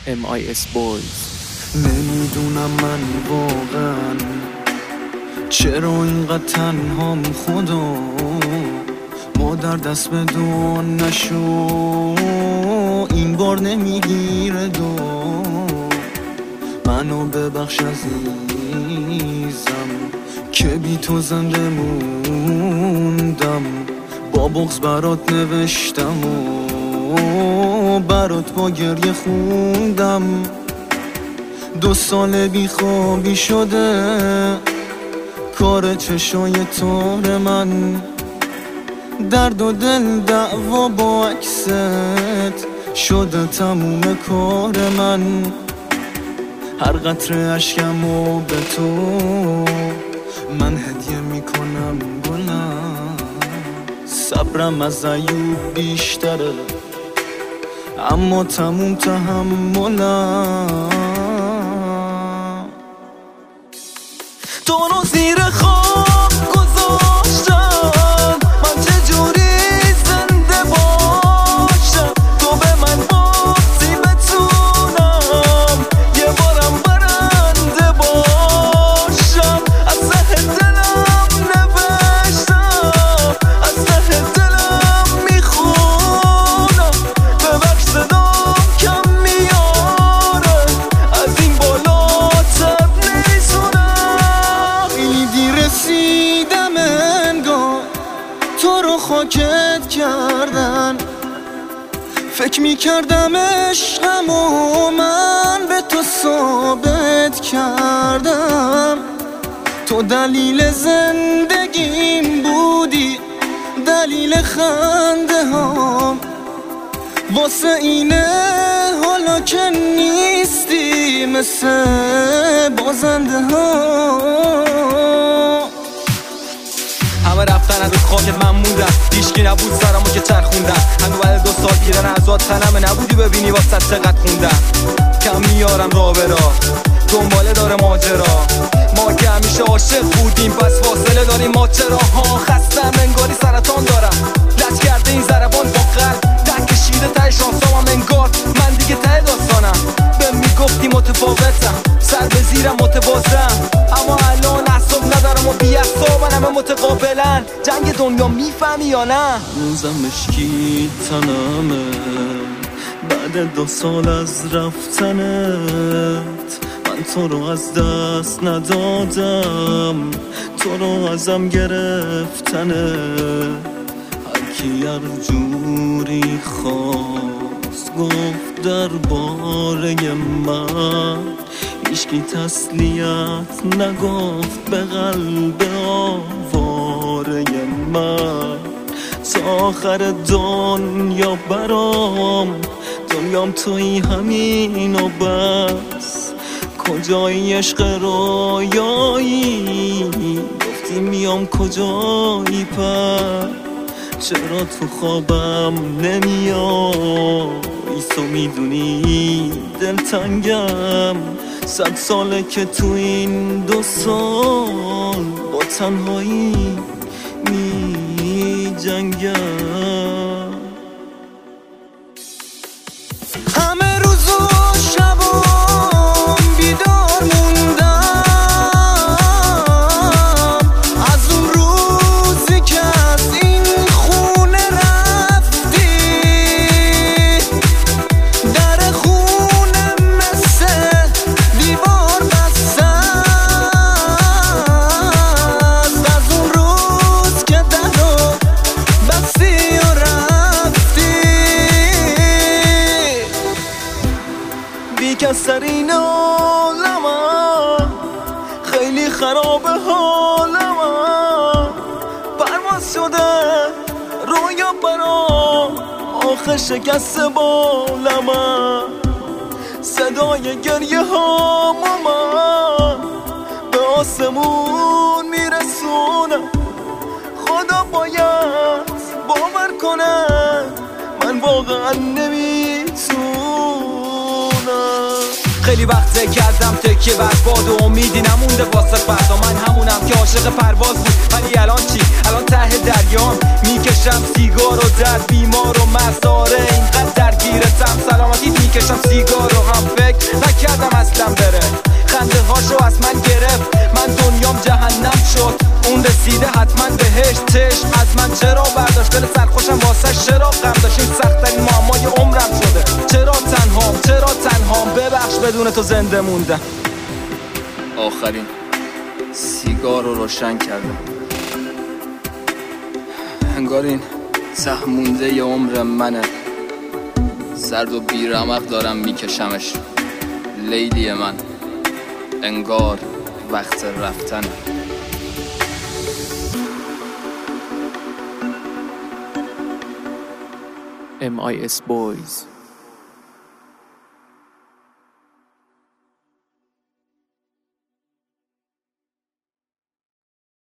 MIS Boys. نمیدونم من واقعا چرا اینقدر تنهام خدا، مادر دست به دعا نشو این بار نمیگیره دو، منو ببخش عزیزم که بی تو زنده موندم، با بغض برات نوشتم و برات با گریه خوندم. 2 سال بی خوابی شده کار چشای تار من، درد و دل دعوا با عکست شده تموم کار من. هر قطره اشکمو به تو من هدیه میکنم گلم، صبرم از ایوب بیشتره اما تموم تحملم. تو رو زیر خواب گذاشتم، من چجوری زنده باشم؟ تو به من گفتی بتونم یه بارم برنده باشم، از ته دلم نوشتم، از ته دلم میخونم، ببخش صدام کم میاره از این بالاتر نیستونم. ایدی رسیدم انگار تو رو خاکت کردن، فکر میکردم عشقم و من به تو ثابت کردم، تو دلیل زندگیم بودی دلیل خنده هام، واسه اینه حالا که نیستی مثل بازنده ها. همه رفتن از خاک من موندم، هیچکی نبود سرمو که چرخوندم، هنو بعد 2 سال پیرن ازاد تنمه نبودی ببینی واسه چقدر خوندم. کم میارم راه به راه دنباله داره ماجرا، ما که همیشه عاشق بودیم پس فاصله داریم ما چرا ها. خستم انگاری سرطان دارم لج کرده این ضربان با قلب، تک کشیده ته شانسام انگار من دیگه ته داستانم. به میگفتی متفاوتم سر به زیرم متوازم، اما الان اعصاب ندارم و بی اعصابم همه متقابلن. جنگ دنیا میفهمی یا نه؟ روزم مشکی تنمه بعد 2 سال از رفتنت، من تو رو از دست ندادم تو رو ازم گرفتنه. هر کی هر جوری خواست گفت درباره من، هیچکی تسلیت نگفت به قلب آواره من. تا آخر دنیا برام دنیام توی همین و بس، کجایی عشق رویایی گفتی میام کجایی پر، چرا تو خوابم نمیای تو میدونی دلتنگم، 100 ساله که تو این 2 سال با تنهایی می جنگم. همه روز و شبام بیدار موندم از اون روزی که از این خونه رفتی، در خونه مثل دیوار بسته است، از اون روز که درو بستی و رفتی. بیکس در این عالمم خیلی خرابه حالمم، پرواز شده رویا برام آخه شکست بالمم، صدای گریه هامو من به آسمون میرسونم. خدا باید باور کنه من واقعا نمیتونم. خیلی وقته کردم تکیه بر باد و امیدی نمونده واسه فردا، من همونم که عاشق پرواز بود ولی الان چی؟ الان ته دریام میکشم سیگار و در بیمار و مساره اینقدر درگیرتم سلامتی میکشم سیگار و هم نکردم اصلا بره. خنده هاشو از من گرفت، من دنیام جهنم شد. اون رسیده حتما بهش، چشم از من چرا برداشت؟ دل سرخوشم واسه چرا غم داشت؟ این سخت‌ترین معمای عمرم شده. چرا تنهام ببخش بدون تو زنده موندم. آخرین سیگار رو روشن کردم، انگار این ته مونده ی عمر منه. زرد و بیرمق دارم میکشمش لیلی من، انگار وقت رفتنه. MIS Boys